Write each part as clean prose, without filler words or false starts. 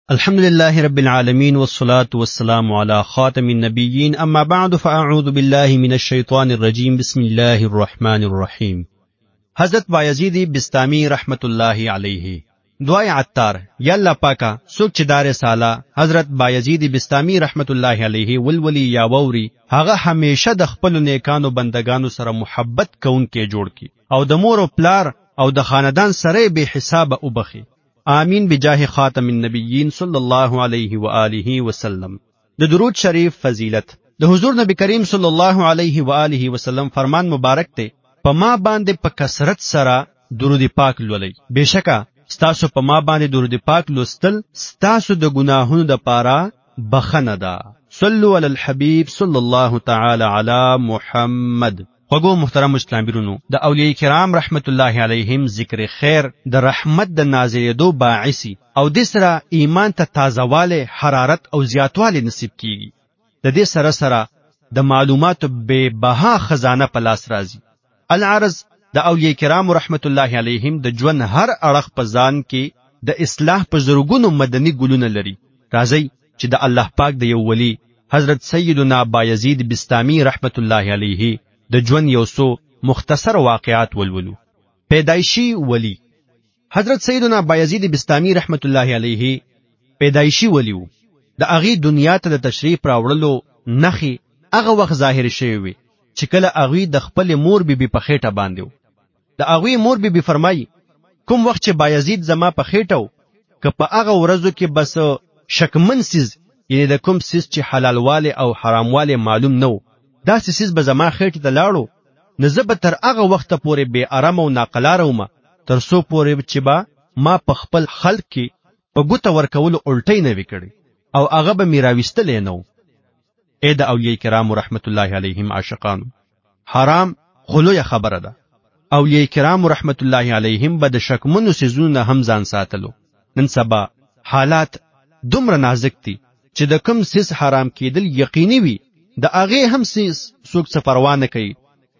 الحمد لله رب العالمين والصلاة والسلام على خاتم النبيين اما بعد فاعوذ بالله من الشيطان الرجيم بسم الله الرحمن الرحيم. حضرت بایزید بستامی رحمت الله علیه دعای عطار یا الله پاکا سوک چې دار سالا حضرت بایزید بستامی رحمت الله علیه ولولی یا ووري هغه همیشه د خپل نیکانو بندگانو سره محبت کوونکې جوړ کی او د مور او پلار او د خاندان سره به حساب وبخي. آمین بجاه خاتم النبیین صلی الله علیه و آله وسلم. د درود شریف فضیلت د حضور نبی کریم صلی الله علیه و آله وسلم فرمان مبارک ته په ما باندې په کثرت سره درود پاک لولئ. بشکا ستاسو په ما باندې درود پاک لوستل ستاسو د ګناهونو د پاره بخنه ده. صلوا علی الحبیب صلی الله تعالی علی محمد. خوږو محترم اسلاميرونو د اولیاء کرام رحمت الله علیهم ذکر خیر د رحمت د نازلېدو باعث او د سره ایمان ته تازهواله حرارت او زیاتواله نصیب کیږي. د دې سره سره د معلوماتو به بها خزانه په لاس راځي. العرض د اولیاء کرام رحمت الله علیهم د ژوند هر اړخ په ځان کې د اصلاح په زرګونو مدني ګلونه لري. راځي چې د الله پاک د یو ولی حضرت سیدنا بایزید بستامی رحمت الله علیه د ژوند یو څو مختصر واقعات ولولو. پیدایشي ولی حضرت سیدنا بایزید بستامی رحمت الله علیه پیدایشي ولیو. د اغي دنیا ته د تشریف راوړلو نخي هغه وخت ظاهر شوی وي چې کله اغي د خپل مور بیبي په خېټه باندې. د اغي مور بیبي فرمایي کوم وخت چې بایزید زما په خېټو که په هغه ورځو کې بس شکمن سیز یعنی د کوم سیز چې حلالواله او حرامواله معلوم نو دا سیس به زما خېټه ته لاړو نه زه به تر هغه وخت پورې بے آرام او ناقلاره وم تر څو پورې چې با ما په خپل خلق کې په ګوته ورکول الټی نه وکړي او هغه به میراويستل نه. اې د اولیاء کرام رحمت الله علیهم عاشقانو حرام خلوی خبره ده. اولیاء کرام رحمت الله علیهم به د شکمنو سيزونو هم ځان ساتلو. نن سبا حالات دومره نازک دي چې د کوم سیس حرام کېدل یقیني وي د هغه هم سیس څوک څه پروا نه کوي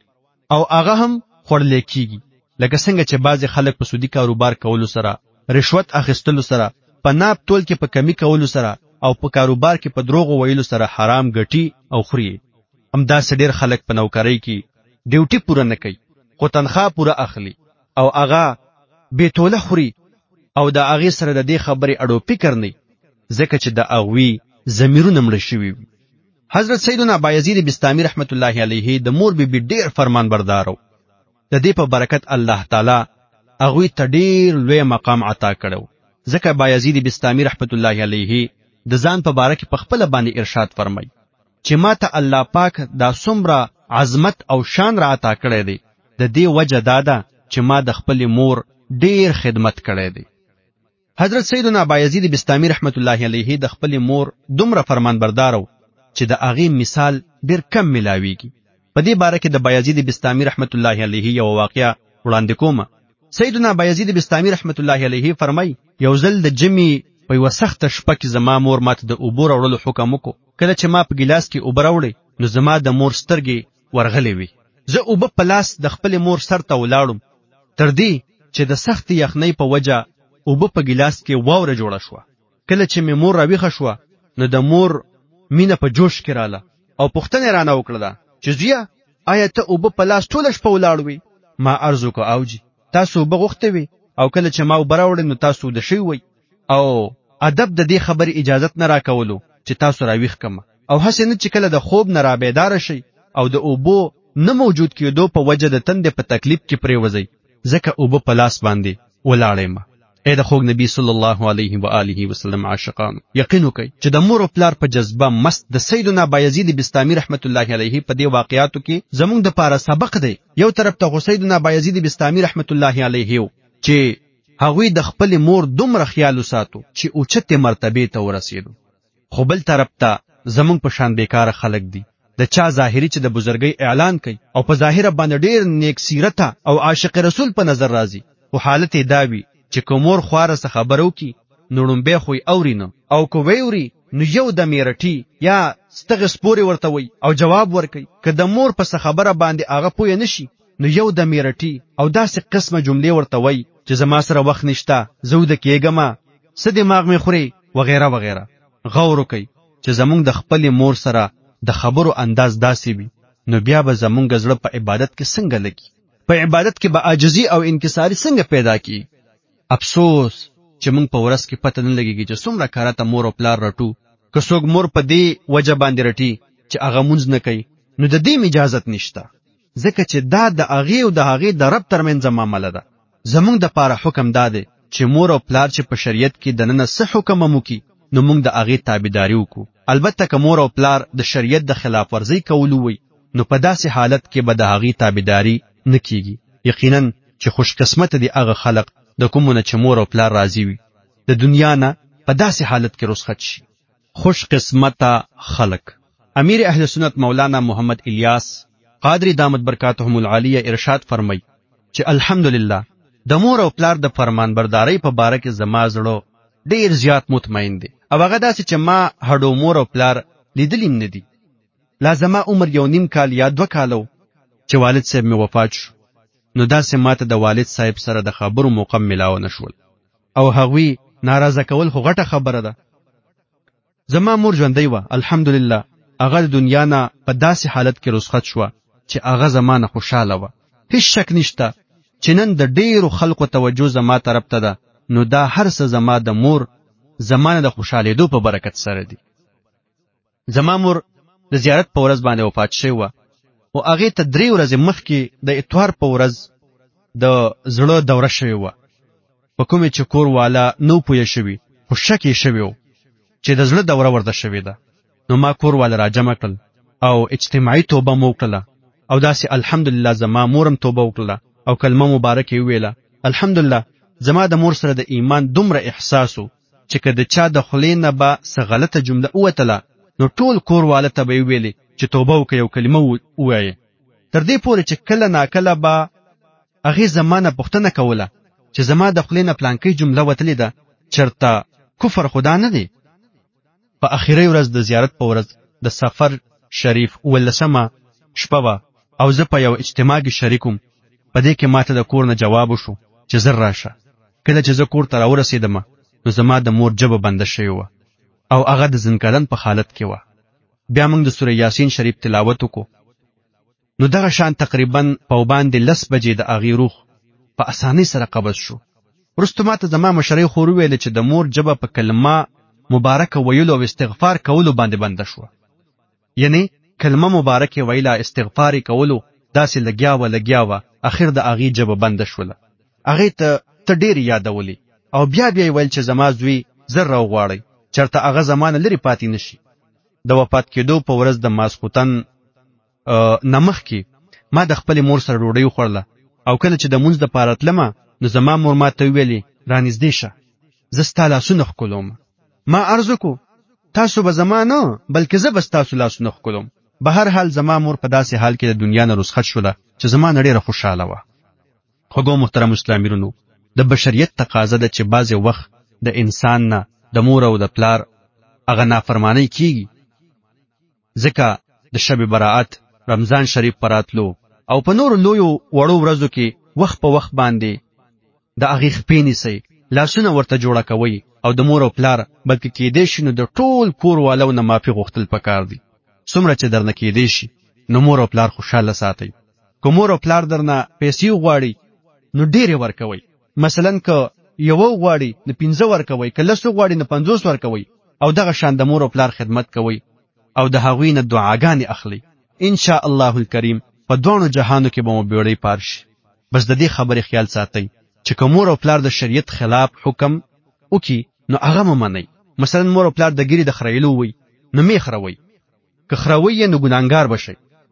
او هغه هم خورل کیږي. لکه څنګه چې بعض خلک په سودی کاروبار کولو سره رشوت اخیستلو سره په ناب تول کې په کمی کولو سره او په کاروبار کې په دروغ ویلو سره حرام ګټي او خوري. همدا ډېر خلک په نوکرۍ کې ډیوټي پوره نه کوي خو تنخواه پوره اخلي او هغه به توله خوري او د هغه سره د دې خبرې اړو فکر نه ځکه چې د اغوي ضمیرونه مړ شوی. حضرت سیدنا بایزید بستامی رحمت الله علیه د مور بیبي ډیر فرمان بردارو. د دې په برکت الله تعالی هغه ته ډیر لوی مقام عطا کړو. ځکه بایزید بستامی رحمت الله علیه د ځان په باره کې په خپل باندې ارشاد فرمای چې ماته الله پاک دا څومره عظمت او شان را عطا کړی دی د دې وجه دادا چې ما د خپل مور ډیر خدمت کړی دی. حضرت سیدنا بایزید بستامی رحمت الله علیه د خپل مور دومره فرمان بردارو چې د هغه مثال ډیر کم ملاویږي. په دې باره کې د بایزید بستامی رحمت الله علیه یو واقعا وړاندې کوم. سیدنا بایزید بستامی رحمت الله علیه فرمای یو ځل د جمی په یو سخت شپه کې زما مور ماته د اوبو راوړلو حکم وکړ. کله چې ما په ګلاس کې اوبه راوړې نو زما د مور سترګې ورغلې وي. زه اوبه په لاس د خپل مور سر ته ولاړم تر دې چې د سخت یخنۍ په وجه اوبه په ګلاس کې واوره جوړه شوه. کله چې مې مور راویښه شوه نو د مور مینه په جوش کې رااله او پوښتنه رانه وکړه چې زویا آیا ته اوبه په لاس ټول شپه ولاړ وې؟ ما عرض وکړ اوجی تاسو اوبه غوښتې وې او کله چې ما اوبه راوړې نو تاسو د شی وې او ادب د دې خبرې اجازت نه راکولو چې تاسو راویښ کم او هڅه نه چې کله د خوب نه را بیدار شي او د اوبو نه موجود کېدو په وجه د تندې په تکلیف کې پرې وځي ځکه اوبه په لاس باندې ولاړې ما. اے د خوږ نبی صلی الله علیه و آله وسلم عاشقان یقین وکړئ چې د مور او پلار په جذبه مست د سیدنا بایزید بستامی رحمت الله علیه په دې واقعاتو کې زموږ د پاره سبق دی. یو طرف ته سیدنا بایزید بستامی رحمت الله علیه چې هغوی د خپل مور دومره خیال وساتو چې اوچته مرتبه ته ورسېدو، خو بل طرف ته زموږ په شان بیکاره خلک دي د چا ظاهری چې د بزرګۍ اعلان کوي او په ظاهر باندې ډیر نیک سیرت او عاشق رسول په نظر راځي او حالت داوی چې کومور خواره څه خبرو کی نړمبه خوې اورینه او کو ویوري نو یو د میرټي یا ستغ سپوري ورته وي او جواب ورکي که د مور په څه خبره باندې هغه پوی نشي نو یو د میرټي او داسې قسمه جملې ورته وي چې زما سره وخت نشته زه د کېګما څه دماغ مې خوري وغیره وغیره. غور وکئ چې زمونږ د خپل مور سره د خبرو انداز داسې وي، نو بیا به زمونږ زړه په عبادت کې څنګه لګي؟ په عبادت کې به عاجزي او انکساري څنګه پیدا کی؟ افسوس چې مونږ په ورځ کې پته نه لګیږي چې څومره کارته مور او پلار رټو. که څوک مور په دې وجه باندې رټي چې هغه مونځ نه کوي، نو د دې اجازت نشته، ځکه چې دا د هغې او د هغې د رب ترمنځ معامله ده. زمونږ د پاره حکم دا دی چې مور او پلار چې په شریعت کې دننه څه حکم وکړي، نو مونږ د هغې تابعداري وکړو. البته که مور او پلار د شریعت د خلاف ورزي کولو وي، نو په داسې حالت کې به د هغې تابعداري نه کیږي. یقینا چې خوش قسمت دي هغه خلق د کومونه چې مور او پلار راضي وي، د دنیا نه په داسې حالت کې رخصت شي. خوش قسمته خلق. امیر اهل سنت مولانا محمد الیاس قادری دامت برکاتهم العالیه ارشاد فرمای چې الحمدلله د مور او پلار د فرمانبردارۍ په باره کې زما زړه ډیر زیات مطمئن دی، او هغه داسې چې ما هډو مور او پلار لیدلیم نه دي. لازمه عمر 1.5 کال یا 2 کالو چې والد صاحب می وفات شو، نو داسې ماته د والد صاحب سره د خبرو موقع ملاو نشول، او هغوی ناراضه کول خو غټه خبره ده. زما مور ژوندۍ وه، الحمدلله هغه د دنیا نه په داسې حالت کې رخصت شوه چې هغه زمانه خوشاله وه. هیڅ شک نشته چې نن د ډیرو خلکو توجه زما طرف ته ده، نو دا هر څه زما د مور زمانه د خوشالېدو په برکت سره دي. زما مور د زیارت په ورځ باندې وفات شوې وه، او هغې ته 3 ورځې مخکې د اتوار په ورځ د زړه دوره شوې وه، په کومې چې کور والا نو پوه شوي، خو شک یې شوی و چې د زړه دوره ورته شوې ده. نو ما کور والا راجمع کړل او اجتماعي توبه مو وکړله، او داسې الحمدلله زما مورم توبه وکړله او کلمه مبارکه یې وویله. الحمدلله زما د مور سره د ایمان دومره احساس و چې که د چا د خولې نه به څه غلطه جمله ووتله، نو ټول کور والا ته به یې ویلې چې توبه وکړئ او کلمه ووایې. تر دې پورې چې کله ناکله به هغې زما نه پوښتنه کوله چې زما د خولې نه پلانکۍ جمله وتلې ده، چېرته کفر خدا نه دی؟ په اخري ورځ د زیارت په ورځ د سفر شریف 18مه شپه وه، او زه په یو اجتماع کې شریکم. په دې کې ماته د کور نه جواب وشو چې زر راشه. کله چې زه کور ته راورسېدم، نو زما د مور ژبه بنده شوې وه او هغه د زنکدن په حالت کې وه. بیا موږ د سوره یاسین شریف تلاوت وکړو. نو دغه شان تقریبا په باندې 10 بجې د هغې روح په اسانۍ سره قبض شو. وروسته ماته زما مشرۍ خور وویلې چې د مور ژبه په کلمه مبارکه ویلو او استغفار کولو باندې بنده شوه. یعنی کلمه مبارکه ویله، استغفار کولو داسې لګیا وه، اخر د هغې ژبه بنده شوله. هغې ته ډېر یادولې او بیا یې ویل چې زما زوی زر راوغواړئ، چېرته هغه زمانه لرې پاتې نشي. د وفات کېدو په ورځ د ماسخوتن نه مخکې ما د خپلې مور سره ډوډۍ وخوړله، او کله چې د مونځ دپاره تلمه، نو زما مور ما ته وویلې رانږدې شه، زه ستا لاسونه ښکلوم. ما عرض وکړو تاسو به زما نه بلکې زه به ستاسو لاسونه ښکلوم. به هر حال زما مور په داسې حال کې د دنیا نه رخصت شوله چې زما نه ډېره خوشحاله وه. خوږو محترم اسلامي وروڼو، د بشریت تقاضا ده چې بعضې وخت د انسان نه د مور او د پلار هغه نافرمانی کیږي، ځکه د شب براءت، رمضان شریف پراتلو او په نورو لویو وړو ورځو کې وخت په وخت باندې د هغې خپې نیسئ، لاسونه ورته جوړه کوئ، او د مور او پلار بلکې کېدی شي نو د ټول کور والو نه معافي غوښتل پکار دي. څومره چې درنه کېدی شي نو مور او پلار خوشحاله ساتئ. که مور او پلار درنه پیسې غواړي نو ډېرې ورکوئ، مثلا که 1 غواړي نو 5 ورکوئ، که 10 غواړي نو 50 ورکوئ، او دغه شان د مور او پلار خدمت کوئ او د هغوی نه دعاګانې اخلئ. ان شاء الله الکریم په دوانو جهانو کې به مو بیړۍ پار شي. بس د دې خبرې خیال ساتئ چې که مور او پلار د شریعت خلاف حکم وکي نو هغه مه منئ. مثلا مور او پلار د ګیرې د خریلو وي نو مې خروئ، که خروئ یې نو ګناهګار بشئ.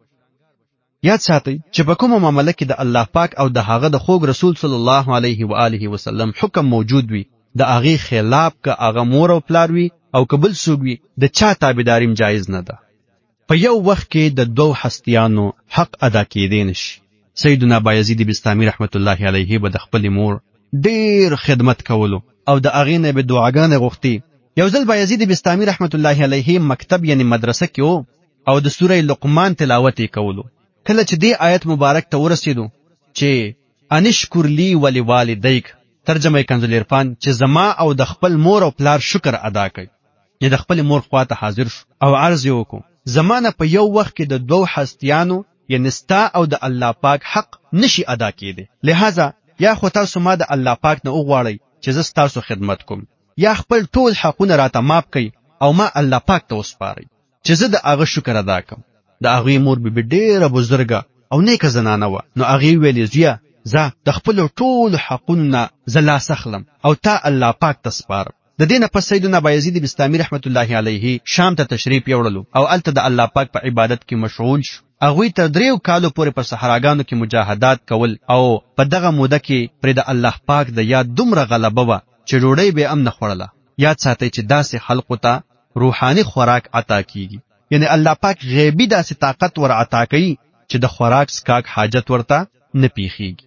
یاد ساتئ چې په کومه معامله کې د الله پاک او د هغه د خوږ رسول صلی الله علیه و آله وسلم حکم موجود وي، د هغې خلاف که هغه مور او پلار وي او که بل څوک وي، د چا تابعداریم جایز نه ده. په یو وخت کې د 2 هستیانو حق ادا کېدی نشي. سیدنا بایزید بستامی رحمت الله علیه به د خپلې مور ډېر خدمت کولو او د هغې نه به دعاګانې غوښتې. یو ځل بایزید بستامی رحمت الله علیه مکتب یعنی مدرسه کې و او د سوره لقمان تلاوت یې کولو. کله چې دې آیت مبارک ته ورسېدو چې انشکر لی ولوالدیک، ترجمه کنز العرفان چې زما او د خپل مور او پلار شکر ادا کړي. یې د خپل مور خواته حاضر شو او عرض یې وکړو زمانه په یو وخت کې د دوه هستیانو یعنی ستا او د الله پاک حق نشي ادا کېدی، لہذا یا خو تاسو ما د الله پاک نه وغواړئ چې زه ستاسو خدمت کوم، یا خپل ټول حقونه راته معاف کړئ او ما الله پاک ته وسپارئ چې زه د هغه شکر ادا کوم. د هغې مور بي بي ډېره بزرګه او نیکه زنانه وه، نو هغې ویلې زویه زه د خپلو ټولو حقونو نه زه لاس اخلم او تا الله پاک ته سپارم. د دې نه پس سیدنا بایزید بستامي رحمت الله علیه شام ته تشریف یوړلو او هلته د الله پاک په عبادت کې مشغول شو. هغوی تر 3 کالو پورې په صحراګانو کې مجاهدات کول او په دغه موده کې پرې د الله پاک د یاد دومره غلبه وه چې ډوډۍ به هم نه خوړله. یاد ساتئ چې داسې خلقو ته روحاني خوراک عطا کیږي، یعنی الله پاک غیبی داسې طاقت ور عطا کوي چې د خوراک سکاک حاجت ورته نه پیخیږي.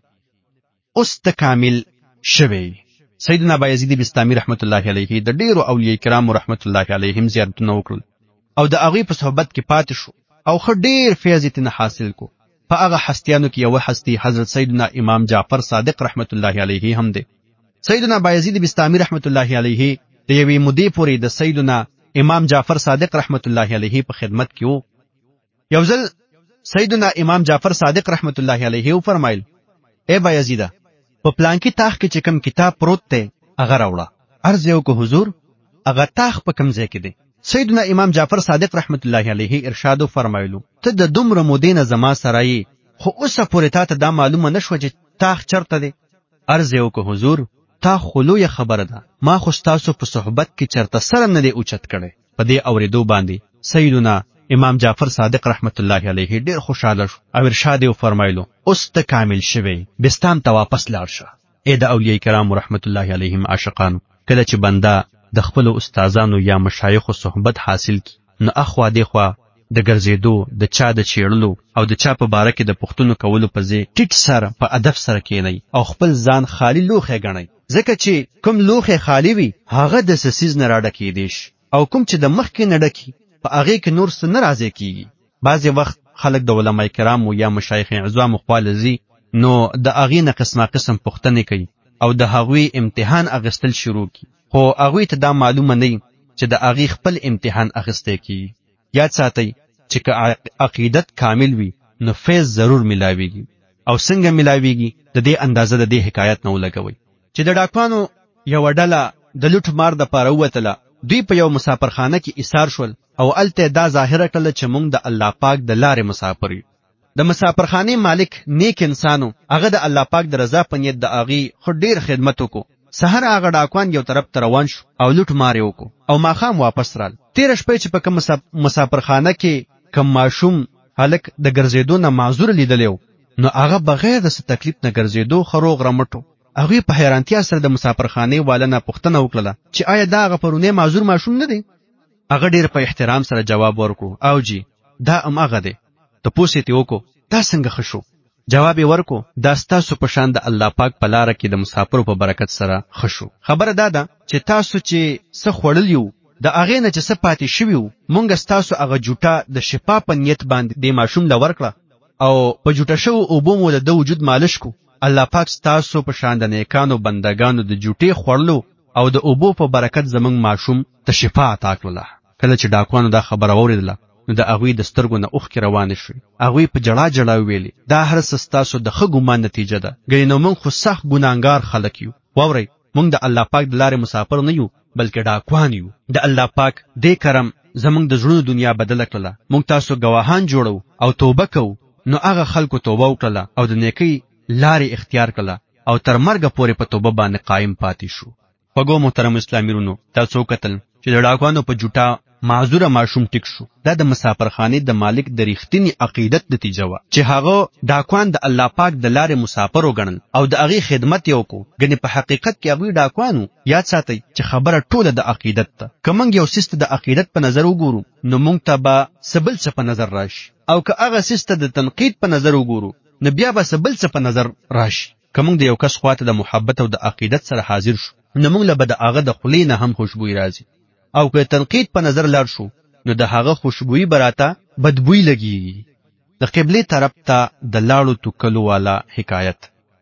اوس ته کامل شوی. سیدنا بایزید بستامي رحمت الله علیه د ډیرو اولیاء کرام رحمت الله علیهم زیارتونه وکړل او د هغوی په صحبت کې پاتې شو او ښه ډیر فیض یې حاصل کو. په هغه هستیانو کې یوه هستی حضرت سیدنا امام جعفر صادق رحمت الله علیه هم دی. سیدنا بایزید بستامي رحمت الله علیه د یوې مودې پورې د سیدنا امام جعفر صادق رحمت الله علیه په خدمت کې وو. یو ځل سیدنا امام جعفر صادق رحمت الله علیه فرمایل اے بایزیده په پلانکی تاخ کې چې کوم کتاب پروت دی هغه راوړه. عرض یو کو حضور هغه تاخ په کوم ځای کې دی؟ سیدنا امام جعفر صادق رحمت الله علیه ارشاد فرمایلو ته د دومره مودې نه زما سره یې خو اوسه پورې تا ته دا معلومه نشوه چې تاخ چرته دی؟ عرض یو کو حضور تا خو لویه خبره ده، ما خو ستاسو په صحبت کې چرته سره نه دی اوچت کړی. په دې اورېدو باندې سیدنا امام جعفر صادق رحمت الله علیه ډیر خوشاله شو او ارشاد یې فرمایلو اوس ته کامل شوی، بستان ته واپس لاړ شه. اې د اولیاء کرام رحمت الله علیهم عاشقانو، کله چې بنده د خپل استادانو یا مشایخو صحبت حاصل کی نو اخوا دیخوا د ګرځېدو، د چا د چیړلو او د چا په باره کې د پوښتنو کولو په ځای ټیټ سر په ادب سره کینئ او خپل ځان خالی لوښی ګڼئ، ځکه چې کوم لوښی خالی وي هغه د سسیز نه راډکېدی شي او کوم چې د مخکې نه ډکي په هغې کې نور څه نه راضی کیږي. بعضې وخت خلک د علماء کرامو یا مشایخ اعظامو خوا لځي نو د هغې نه قسمه قسم پوښتنې کوي او د هغوی امتحان اخیستل شروع کی، خو هغوی ته دا معلومه نه چې د هغې خپل امتحان اخیستی کیږي. یاد ساتئ چې که عقیدت کامل وي نو فیض ضرور ملاویږي. او څنګه ملاویږي د دې اندازه د دې حکایت نه ولګوئ چې د ډاکوانو یوه ډله د لوټ مار دپاره ووتله. دوی په یو مسافرخانه کې ایسار شول او هلته دا ظاهره کړله چې موږ د الله پاک د لارې مسافر یو. د مسافرخانې مالک نیک انسانو، هغه د الله پاک د رضا په نیت د هغې خو ډېر خدمت وکړو. سحر هغه ډاکوان یو طرف ته روان شو او لوټ مار یې وکړو او ماښام واپس رال. تېره شپه چې په کوم مسافرخانه کې کوم ماشوم هلک د ګرځېدو نه معذور لیدلی و نو هغه بغیر د څه تکلیف نه ګرځېدو ښه روغ رمټ و. هغوی په حیرانتیا سره د مسافرخانې والا نه پوښتنه وکړله چې آیا دا هغه پرونی معذور ماشوم نه دی؟ هغه ډېر په احترام سره جواب ورکړو او جی دا هم هغه دی. تپوس یې وکړو دا څنګه ښه شو؟ جواب یې ورکړو دا ستاسو په شان د الله پاک په لاره کې د مسافرو په برکت سره ښه شو. خبره دا ده چې تاسو چې څه خوړل یو د هغې نه چې څه پاتې شوي وو مونږ ستاسو هغه جوټه د شفا په نیت باندې دې ماشوم له ورکړه او په جوټه شوو اوبو مو د وجود مالش کو. الله پاک ستاسو په شان د نیکانو بندگانو د جوټې خوړلو او د اوبو په برکت زمونږ ماشوم ته شفا عطا کړله. کله چې ډاکوانو دا خبره واورېدله نو د هغوی د سترګو نه اوښکې روانې شوې. هغوی په ژړا ژړا وویلې دا هر څه ستاسو د ښه ګمان نتیجه ده، ګنې نو موږ خو سخت ګناهګار خلک یو. واورئ موږ د الله پاک د لارې مسافر نه یو بلکې ډاکوان یو. د الله پاک دې کرم زمونږ د زړونو دنیا بدله کړله. موږ تاسو ګواهان جوړو او توبه کوو. نو هغه خلکو توبه وکړله او د نیکۍ لارې اختیار کړله او تر مرګه پورې په توبه باندې قایم پاتې شو. پګو محترم اسلامي رونو تاسو کتل چې د ډاکوانو په جوټه معذوره ماشوم ټیک شو. دا د مسافرخانې د مالک د ریښتینی عقیدت نتیجه وه چې هغه ډاکوان د الله پاک د لارې مسافر وګڼل او د هغې خدمت یې وکړو. ګنې په حقیقت کې هغوی ډاکوانو. یاد ساتئ چې خبره ټوله د عقیدت ده. که موږ یو سیس ته د عقیدت په نظر وګورو نو موږ ته به څه بل څه په نظر راشي، او که هغه سیس ته د تنقید په نظر وګورو نو بیا به څه بل څه په نظر راشي. که موږ د یو کس خواته د محبت او د عقیدت سره حاضر شو نو موږ له به د هغه د خولې نه هم خوشبویي راځي، او که تنقید په نظر لاړ شو نو د هغه خوشبویي براته بدبویي لګیږي. د قبلې طرف ته د لاړو توکلو والا حکایت.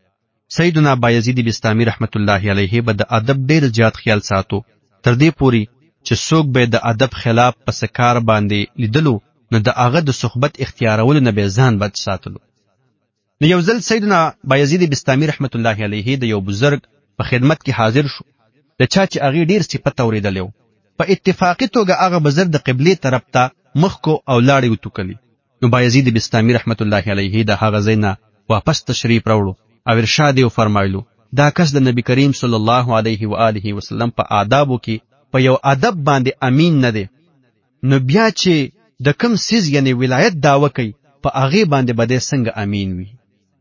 سیدنا بایزید بسطامی رحمت الله علیه به د ادب ډیر زیات خیال ساتو، تر دې پوري چې څوک به د ادب خلاف پس کار باندې لیدلو نو د هغه د صحبت اختیارولو نه به ځان بچ ساتلو. نو یو ځل سیدنا بایزید بسطامی رحمت الله علیه د یو بزرگ په خدمت کې حاضر شو، د چا چې هغه ډیر صفت اوریدلو. په اتفاقی توګه هغه بزرگ د قبله طرف ته مخ کو او لاړې وټوکلی. نو بایزید بسطامی رحمت الله علیه د هغه زینا واپس تشریف راوړو او ارشاد یې فرمایلو دا کس د نبی کریم صلی الله علیه و آله وسلم په آدابو کې په یو ادب باندې امین نه دی، نو بیا چې د کوم سیز یعنی ولایت داوا کوي په هغه باندې بده څنګه امین وي.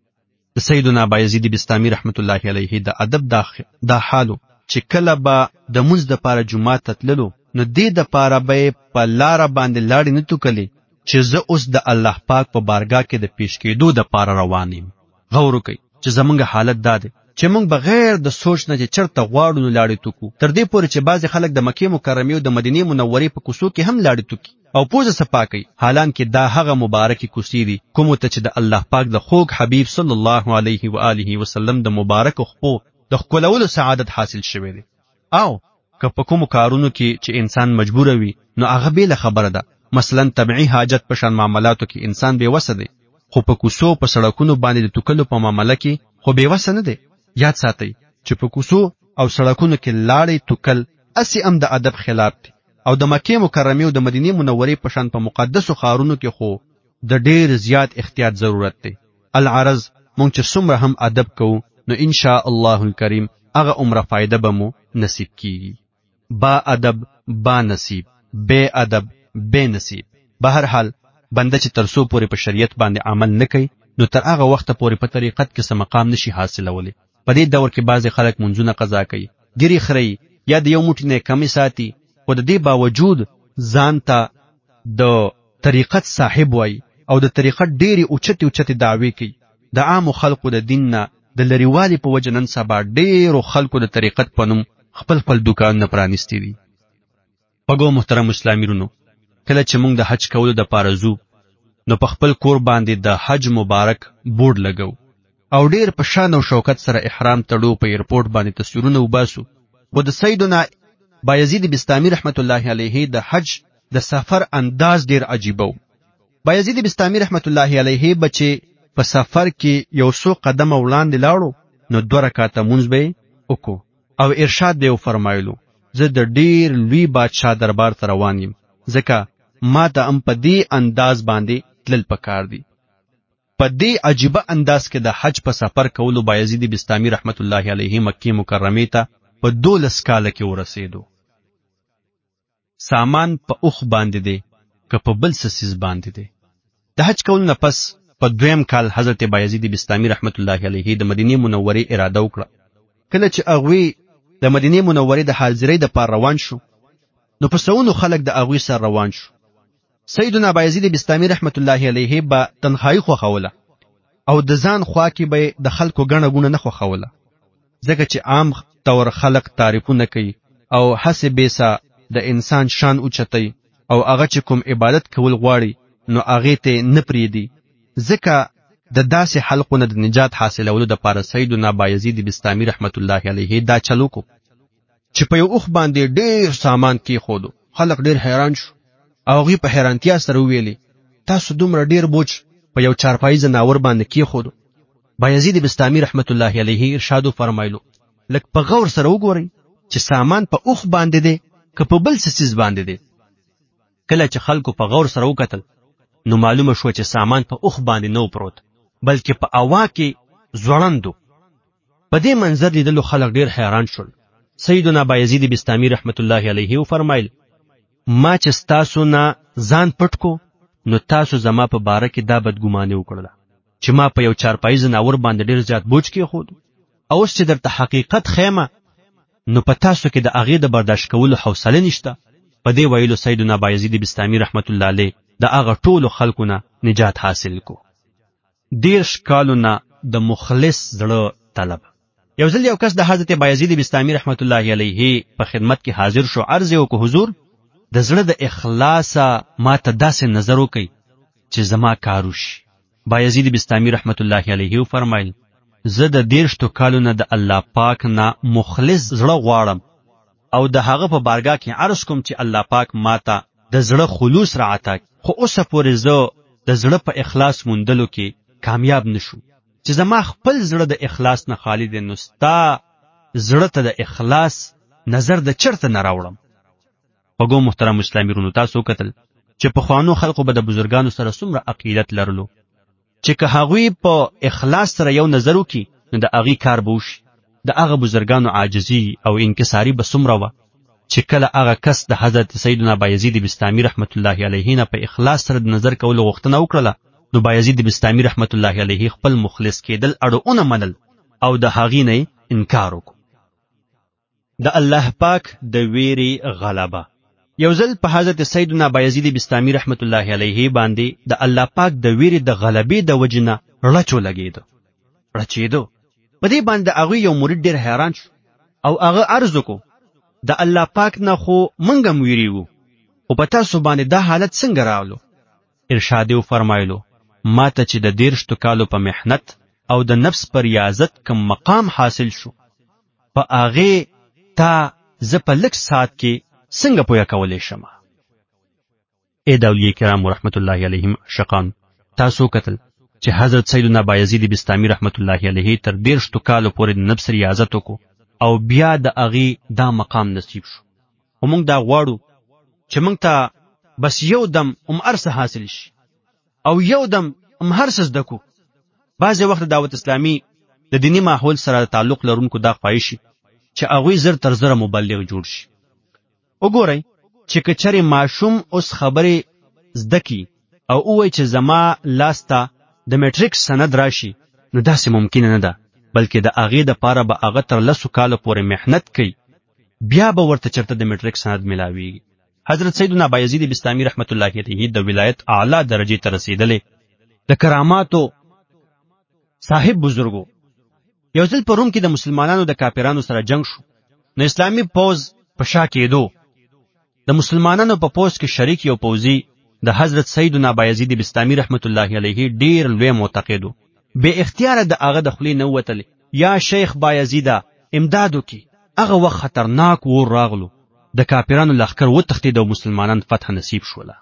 د سیدنا بایزید بسطامی رحمت الله علیه د ادب دا حالو چې کله به د منځ د پاره جمعه تتللو نو دې د پاره به په لار باندې لاړې نه توکلې چې زه اوس د الله پاک په بارګاه کې د پیش کېدو د پاره روان یم. غور وکړئ چې زمونږ حالت دا دی چې موږ بغیر د سوچ نه چې چرته غواړو نو لاړې توکو، تر دې پورې چې بعضې خلک د مکې مکرمې او د مدینې منورې په کوڅو کې هم لاړې توکي او پوزه صفا کوي، حالانکه دا هغه مبارکې کوڅې دي کومو ته چې د الله پاک د خوږ حبیب صلی الله علیه و آله وسلم د مبارک خپو د ښکلولو سعادت حاصل شوی دی. او که په کومو کارونو کې چې انسان مجبور وي نو هغه بیله خبره ده، مثلا طبيعي حاجت په شان معاملاتو کې انسان بے وسه دی، خو په کوڅو په سړکونو باندې د توکلو په معاملې کې خو بے وسه نه دی. یاد ساتئ چې په کوڅو او سړکونو کې لاړې توکل اسی ام د ادب خلاف دی، او د مکې مکرمې او د مدینې منورې په شان په مقدسو ښارونو کې خو د ډیر زیات احتیاط ضرورت دی. العرض مونږ چې څومره هم ادب کوو نو ان شاء الله الکریم هغه عمره فائدہ به مو نصیب کیږي. با ادب با نصیب، بے ادب بے نصیب. بهر حال بنده چې ترسو پورې په شریعت باندې عمل نه کوي نو تر هغه وخت پورې په طریقت کې سم مقام نشي حاصلولی. په دې دور کې بعضی خلک منځونه قضا کوي، ګری خري یا د یو موټی نه کمی ساتي، خو د دې باوجود ځان ته د طریقت صاحب وای او د طریقت ډېری اوچتي دعوی کوي. د عام خلکو د دین نه د لریوالي په وجه نن سبا ډېرو خلکو د طریقت په نوم خپل دکانونه پرانیستي دي. پګو محترم اسلامي رونو، کله چې موږ د حج کولو د پاره ځو نو په خپل کور باندې د حج مبارک بورډ لګو او ډیر په شان او شوکت سره احرام تړو، په ایرپورټ باندې تصویرونه وباسو. و د سیدنا بایزید بسطامی رحمت الله علیه د حج د سفر انداز ډیر عجیب و. بایزید بسطامی رحمت الله علیه بچي په سفر کې یو څو قدم وړاندې لاړو نو 2 رکعاته مونږ به وکړو او ارشاد به فرمایلو زه د ډیر لوی بادشاہ دربار ته روان یم، ځکه ما ته ام په دې انداز باندې تلل پکار دي. په دې عجیبه انداز کې د حج په سفر کولو بایزید بسطامی رحمت الله علیه مکه مکرمه ته په 12 کال کې ورسېدو. سامان په اوخ باندې دی که په بل سیس باندې دی. د حج کولو نه پس په 2م کال حضرت بایزید بسطامی رحمت الله علیه د مدینه منورې اراده وکړه. کله چې هغه د مدینه منورې د حاضرۍ د پار روان شو نو په سونو خلک د هغه سره روان شو. سیدنا بایزید بسطامی رحمت الله علیه با تنهایی خو خوله او د ځان خوا کې به د خلکو غنه غونه نه خو خوله، ځکه چې عام تور خلق تعریفونه کوي او حسب سا د انسان شان اوچتای او هغه چې کوم عبادت کول غواړي نو هغه ته نه پریدي. ځکه د داسې حلقونه د نجات حاصلولو د پاره سیدنا بایزید بسطامی رحمت الله علیه دا چلو کو چې په یو اوخ باندې ډیر سامان کې خودو. خلق ډیر حیران شو او هغه په حیرانتیا سره ویلي تاسو دومره ډیر بوج په یو چارپایي زناور باندې کې خودو. بایزید بسطامی رحمت الله علیه ارشاد فرمایلو لک په غور سره وګورئ چې سامان په اوخ باندې دی که په بل سیس باندې دی. کله چې خلکو په غور سره وکتل نو معلومه شو چې سامان په اوخ باندې نو پروت بلکې په اوا کې ځوړندو. په دې منظر لیدلو خلک ډیر حیران شول. سیدنا بایزید بسطامی رحمت الله علیه فرمایل ما چې تاسو نه ځان پټ کو نو تاسو زما په باره کې دا بدګماني وکړه چې ما په یو چارپایي زناور باندې ډیر زیات بوج کې خود او اوس چې درته حقیقت خیمه نو په تاسو کې د هغه د برداشت کولو حوصله نشته. په دې ویلو سیدنا بایزید بسطامی رحمت الله علیه د هغه ټولو خلکو نه نجات حاصل کو. 10 کالونه د مخلص زړه طلب. یو ځل یو کس د حضرت بایزید بسطامی رحمت الله علیه په خدمت کې حاضر شو. عرض یې وکړ حضور د زړه د اخلاص ما ته داسې نظر وکړي چې زما کار وشي. بایزید بسطامی رحمت الله علیه فرمایل زه د 30 کالو نه د الله پاک نه مخلص زړه غواړم او د هغه په بارګاه کې عرض کوم چې الله پاک ماته د زړه خلوص را عطا خو اوسه پورې زه د زړه په اخلاص موندلو کې کامیاب نشم چې زما خپل زړه د اخلاص نه خالی دی نو ستا زړه ته د اخلاص نظر د چرته نه راوړم. وګو محترم اسلامي رونو تاسو کتل چې په خوانو خلقو به د بزرګانو سره څومره عقیدت لرلو چې که هغوی په اخلاص سره یو نظر وکړي نو د هغې کار به وشي. د هغه بزرګانو عاجزي او انکساري به څومره وه چې کله هغه کس د حضرت سیدنا بایزید بستامي رحمت الله علیه نه په اخلاص سره د نظر کولو غوښتنه وکړله نو بایزید بستامي رحمت الله علیه خپل مخلص کېدل اړونه منل او د هغې نه انکار وکړو. د الله پاک د ویرې غلبه. یو ځل په حضرت سیدنا بایزید بستامي رحمت الله علیه باندې د الله پاک د ویرې د غلبې د وجې نه رچو رچېدو. په دې باندې هغه یو مرید ډېر حیران شو او هغه عرض وکړو د الله پاک نه خو موږ هم ویریږو خو په تاسو باندې دا حالت څنګه راغلو؟ ارشاد یې فرمایلو ما ته چې د 30 کالو په محنت او د نفس پر ریاضت کم مقام حاصل شو په هغې تا زه په لږ ساعت کې څنګه پوهه کولی شم؟ ای د اولیاء کرام رحمت الله علیهم عاشقان تاسو کتل چې حضرت سیدنا بایزید بستامي رحمت الله علیه تر 30 کالو پورې د نفس ریاضت وکړو او بیا د هغې دا مقام نصیب شو. خو موږ دا غواړو چې موږ ته بس یو دم هر څه حاصل شي او یو دم هر څه زده کړو. بعضې وخت دعوت اسلامي د دیني ماحول سره تعلق لرونکو دا خواهشي چې هغوی زر تر زره مبلغ جوړ شي. وګورئ چې که چېرې ماشوم اوس خبرې زده کي او ووایي چې زما لاس ته د میټریک سند راشي نو داسې ممکنه نه ده بلکې د هغې دپاره به هغه تر 10 کالو پورې محنت کوي بیا به ورته چېرته د میټریک سند میلاویږي. حضرت سیدنا بایزید بستامي رحمت الله علیه د ولایت اعلی درجې ته رسېدلی د کراماتو صاحب بزرګو. یو ځل په روم کې د مسلمانانو د کافرانو سره جنگ شو نو اسلامي پوځ په شا کېدو. د مسلمانانو په پوځ کې شریک یو پوځي د حضرت سیدنا بایزید بستامي رحمت الله علیه ډیر لوی معتقدو بے اختیار د هغه د خولې نه وتل یا شیخ بایزیدا امداد وکي. هغه وخت خطرناک ور راغلو د کافرانو لښکر وتښتېد او مسلمانان فتح نصیب شوله.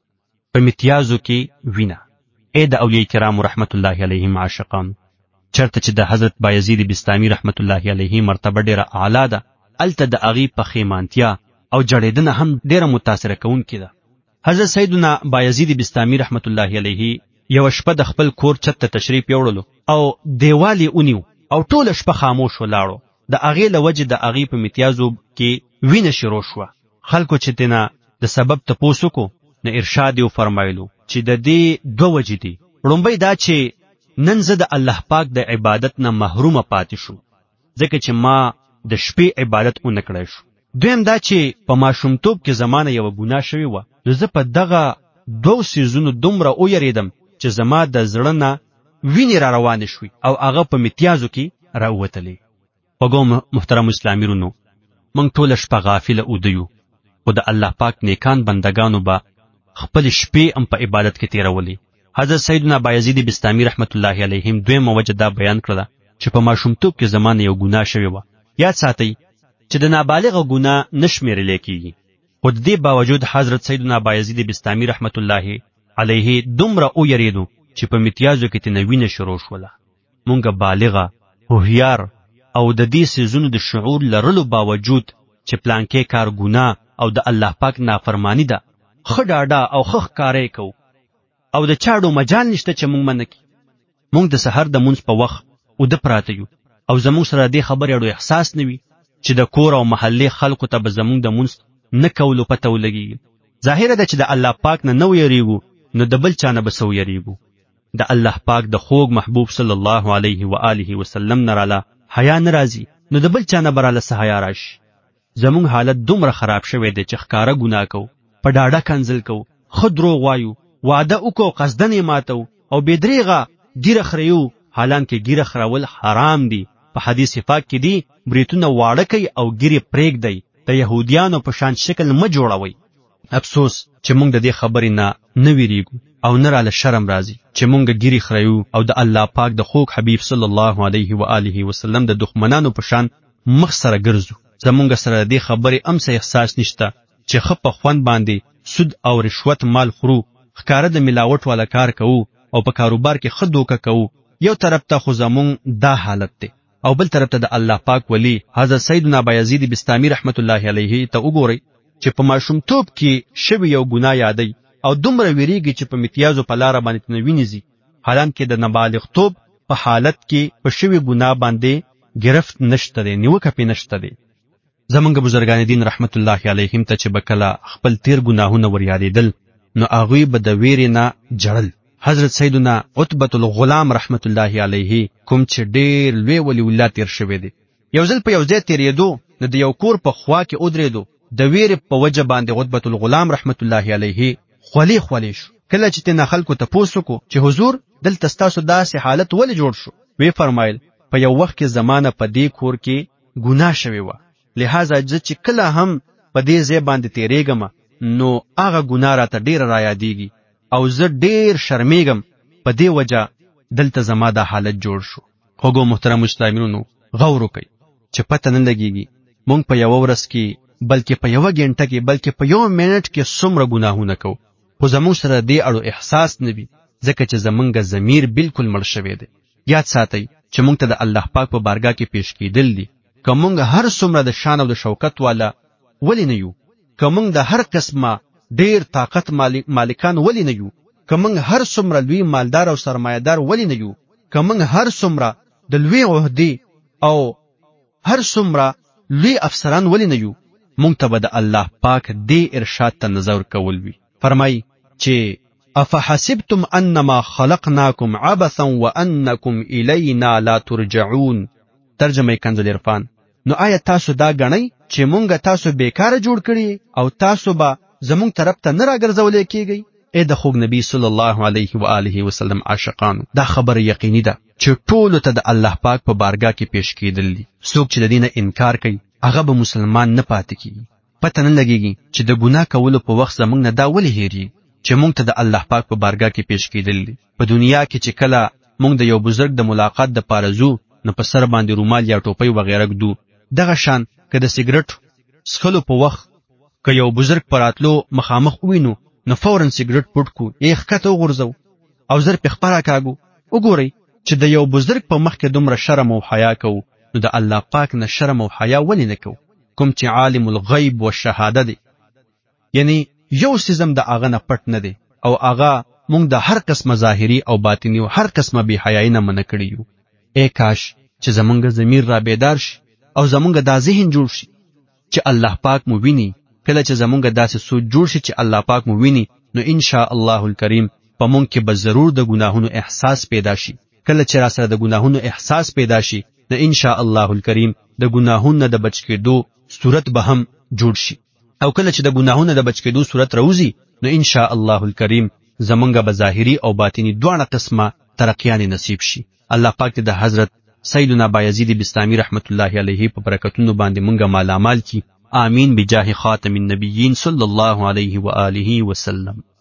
په امتیازو کې وینا. ای د اولیاء کرام رحمت الله علیهم عاشقان چرته چې د حضرت بایزید بستامي رحمت الله علیه مرتبه ډیره اعلی ده الته د هغې پښیمانتیا او جړېدنه هم ډیره متاثره کوونکې ده. حضرت سیدنا بایزید بستامي رحمت الله علیه یو شپه د خپل کور چت ته تشریف یوړلو او دیوال یې ونیو او ټوله شپه خاموش ولاړو. د هغې له وجې د هغې په امتیازو کې وینه شروع شوه. خلکو چې تېنه د سبب تپوس وکړو نو ارشاد یې فرمایلو چې د دې 2 وجې دي. لومبۍ دا چې نن زه د الله پاک د عبادت نه محرومه پاتې شو ځکه چې ما د شپې عبادت ونه کړی شو. دویم دا چې په ماشومتوب کې زمانه یو ګناه شوی و نو زه په دغه 2 سیزونو دومره ویریدم چې زما د زړه نه وینې را روانې شوې او هغه په امتیازو کې راووتلې. وګو محترم اسلامي رونو موږ ټوله شپه غافله اوده یو خو د الله پاک نیکان بندگانو به خپل شپې هم په عبادت کې تیرولې. حضرت سیدنا بایزید بستامي رحمت الله علیهم دویمه وجه دا بیان کړله چې په ماشومتوب کې زمانه یو ګناه شوی و. یاد ساتئ چې د نابالغه ګناه نشمیرل کېږي خو د دې باوجود حضرت سیدنا بایزید بستامي رحمت الله علیه دومره ویریدو چې په امتیازو کې تنه وینه شروع شوله. مونږ بالغه هوښیار او د دې سيزونو د شعور لرلو باوجود چې پلانکې کار ګناه او د الله پاک نافرمانی ده خډاډا او خخ کارې کو او د چاړو مجال نشته چې مونږ منکې. مونږ د سحر د مونږ په وخت او د پراته یو او زموږ سره د خبرې اړو احساس نوي چې د کور او محلي خلکو ته به زموږ د مونږ نه کولو پته ولګي. ظاهره ده چې د الله پاک نه نو یریږو نو د بل چا نه به سو یریږو. د الله پاک د خوږ محبوب صلی الله علیه و آله وسلم نراله حیا ناراضي نو د بل چا نه براله حیا راشي. زموږ حالت دومره خراب شوی دی چې ښکارا ګناه کو په ډاډه کنزل کو خود دروغ وایو وعده وکړو قصدن یې ماتو او بېدریغه ګیره خریو حالانکه ګیره خرول حرام دي. په حدیث پاک کې دی بریتونه واړه کوي او ګیره پرېږدئ د يهوديانو په شان شکل مه جوړوي. افسوس چې موږ د دې خبرې نه ویریږو او نه راله شرم راځي چې مونږ ګیری خریو او د الله پاک د خوږ حبیب صلی الله علیه و آله وسلم د دښمنانو په شان مخ سره ګرځو. زمونږ سره دې خبرې امسه احساس نشته چې خپ په خوند باندې سود او رشوت مال خورو، ښکاره د ملاوت والا کار کوو او په کاروبار کې ښه دوکه کوو. یو طرف ته خو زمونږ دا حالت دی او بل طرف ته د الله پاک ولی حضرت سیدنا بایزید بستامی رحمت الله علیه ته وګورئ چې په ماشومتوب کې شوی یو ګناه یادی او دومره ویریږي چې په امتیازو په لاره باندې تنوینځي، حالانکه د نابالغتوب په حالت کې په شوی ګناه باندې گرفت نشته دی، نیوکه پې نشته دی. زمونږ بزرگان دین رحمت الله علیهم ته چې بکلا خپل تیر ګناهونه ور یادېدل نو هغوی به د ویرې نه جړل. حضرت سیدنا عتبة الغلام رحمت الله علیه کوم چې ډېر لوی ولی الله تیر شوی دی، یو ځل په یو ځای تیرېدو نو د یو کور په خوا کې ودرېدو. د ویرې په وجه باندې عتبة الغلام رحمت الله علیه خولې شو. کله چې تینا خلکو ته پوښتنه کو چې حضور دلته ستاسو داسې حالت ولې جوړ شو، وی فرمایل په یو وخت کې زمانه په دې کور کې ګناه شوی و، لہذا چې کله هم په دې ځای باندې تیریږم نو هغه ګناه راته ډیر را یادېږي او زه ډیر شرمېږم، په دې وجه دلته زما دا حالت جوړ شو. خوږو محترم مستمعینو غور وکړئ چې پته نه لګیږي مونږ په یو ورځ کې بلکې په یو غنټه کې بلکې په یو منټ کې څومره ګناهونه کوو، خو زموږ سره دې اړو احساس نه وي ځکه چې زمونږ ضمیر بالکل مړ شوی دی. یاد ساتئ چې مونږ ته د الله پاک په بارګاه کې پیش کېدل دي. که مونږ هر څومره د شان او د شوکت والا ولی نه یو، که مونږ د هر قسمه ډیر طاقت مالکان ولی نه یو، که مونږ هر څومره لوی مالدار او سرمایه‌دار ولی نه یو، که مونږ هر څومره د لوی عہدې او هر څومره لوی افسران ولی نه یو، مونږ ته به د الله پاک دې ارشاد ته نظر کول وي. فرمای چې افحسبتم انما خلقناکم عبثا وانکم الینا لا ترجعون. ترجمه کنز العرفان. نو آیا تاسو دا غنئ چې مونږ تاسو بیکاره جوړ کړی او تاسو به زمونږ طرف ته نه راګرځولې کیږئ؟ اے د خوږ نبی صلی الله علیه و آله وسلم عاشقانو، دا خبر یقیني ده چې ټول ته د الله پاک په بارګاه کې پیش کېدل دي. څوک چې د دینه انکار کوي هغه به مسلمان نه پاتې کیږي. پته نه لګیږي چې د ګناه کولو په وخت زمونږ نه دا ولې هېري چې مونږ ته د الله پاک په بارګاه کې پیش کېدل دي. په دنیا کې چې کله مونږ د یو بزرګ د ملاقات د پاره ځو نو په سر باندې رومال یا ټوپۍ وغیرہ ګدو. دغه شان که د سیګریټ څښلو په وخت که یو بزرګ پراتلو مخامخ وینو نو فورن سیګریټ پټ کو یې ښکته وغورځو او زر په خبره کاګو. وګورئ چې د یو بزرګ په مخ کې دومره شرم او حیا کوو نو د الله پاک نه شرم او حیا ولې نه کوو؟ کوم چې عالم الغیب و شهاده دی، یعنی یو سیزم د هغه نه پټ نه دی او هغه مونږ د هر قسمه ظاهري او باطنی او هر قسمه بی حیايي نه منع کړی یو. اے کاش چې زمونږ ضمیر را بیدار شي او زمونږ دا ذهن جوړ شي چې الله پاک مو ویني. کله چې زمونږ داسې سوچ جوړ شي چې الله پاک مو ویني نو ان شاء الله الکریم په مونږ کې به ضرور د ګناهونو احساس پیدا شي. کله چې را سره د ګناهونو احساس پیدا شي نو ان شاء الله الکریم د ګناهونو د بچ کېدو صورت به هم جوړ شي، او کله چې د ګناهونو د بچ کېدو صورت راوځي نو ان شاء الله الکریم زمونږ به ظاهري او باطنی دواړه قسمه ترقیان نصیب شي. الله پاک دې د حضرت سیدنا بایزید بستامی رحمت الله علیه په برکتونو باندې مونږه مالامال کی. آمین بجاه خاتم النبیین صلی الله علیه و آله وسلم.